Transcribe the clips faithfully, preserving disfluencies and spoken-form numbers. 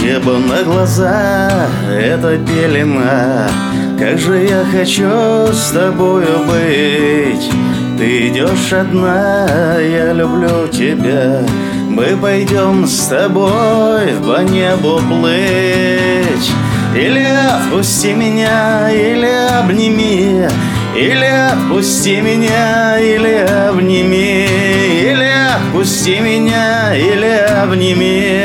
Небо на глаза — это пелена. Как же я хочу с тобою быть. Ты идешь одна, я люблю тебя. Мы пойдем с тобой по небу плыть. Или отпусти меня, или обними. Или отпусти меня, или обними. Или отпусти меня, или обними.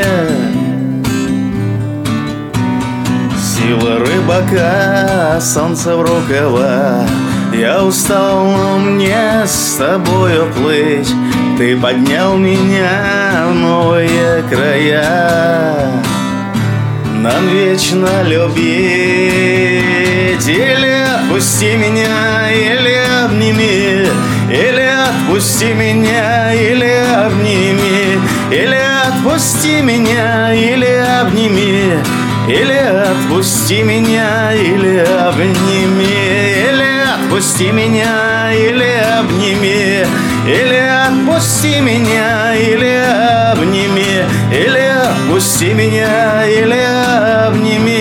Сила рыбака, солнце в рукава. Я устал, но мне с тобою плыть. Ты поднял меня в новые края. Нам вечно любить. Или отпусти меня, или обними. Или отпусти меня, или обними. Или отпусти меня, или обними. Или отпусти меня, или обними. Или отпусти меня, или обними. Или отпусти меня, или обними. Или отпусти меня, или обними.